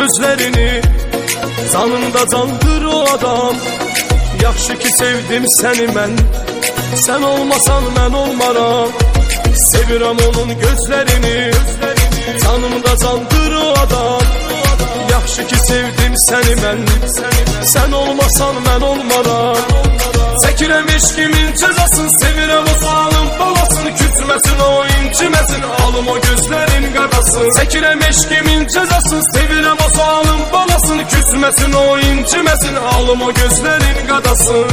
gözlerini, canımda candır o adam. Yaxşı ki sevdim seni mən, sen olmasan mən olmaram. Sevirəm onun gözlerini, canımda candır o adam. Yaxşı ki sevdim seni mən, sen olmasan mən olmaram. Çəkirəm eşkimin cəzasını, sevirəm o salım balasını. Küsməsin o inciməsin, alım o gözlərin qadasını. Çəkirəm eşkimin cəzasını, sevirəm o salım balasını. Küsməsin o inciməsin, alım o gözlərin qadasını.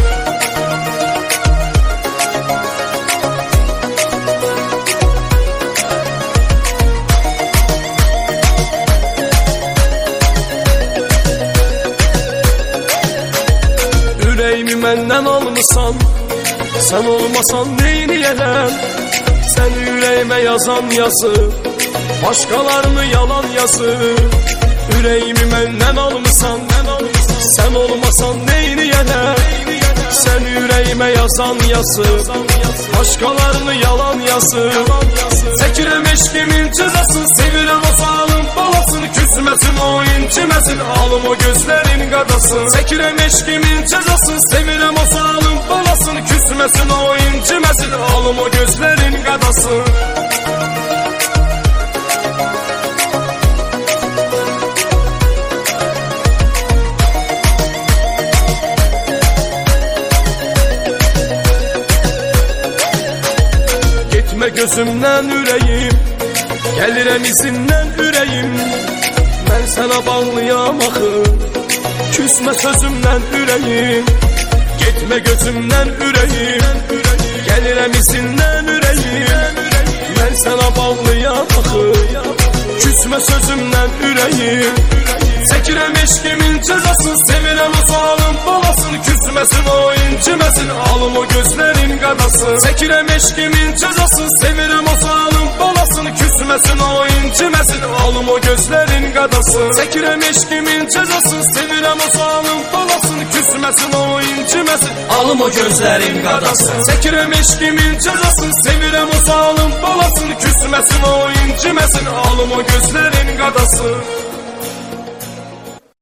Ürəyimi məndən almısan, sen olmasan neyniyələm? Sen ürəyimə yazan yazı, başqalarını yalan yazı. Ürəyimi məndən almısan, sen olmasan neyniyələm? Sen ürəyimə yazan yazı, başqalarını yalan yazı. Çəkirəm eşkimin cəzasını, sevirəm o salım balasını. Küsməsin o inciməsin, alım o gözlərin qadasını. Çəkirəm eşkimin cəzasını, sevirəm o salım balasını. Küsməsin o inciməsin, alım o gözlərin qadasını. Getmə gözümdən ürəyim, gəlirəm izindən ürəyim. Mən sənə bağlıyam axı, küsmə sözümdən ürəyim. Getmə gözümdən ürəyim, gəlirəm izindən ürəyim. Mən sənə bağlıyam axı, küsmə sözümdən ürəyim. Çəkirəm eşkimin cəzasını, sevirəm o salım balasını. Küsməsin o inciməsin, alım o gözlərin qadasını. Çəkirəm eşkimin cəzasını, sevirəm o salım balasını. Küsməsin o inciməsin, alım o gözlərin qadasını. Çəkirəm eşkimin cəzasını, sevirəm o salım balasını. Küsməsin o inciməsin, alım o gözlərin qadasını. Çəkirəm eşkimin cəzasını, sevirəm o salım balasını. Küsməsin o inciməsin, alım o gözlərin qadasını.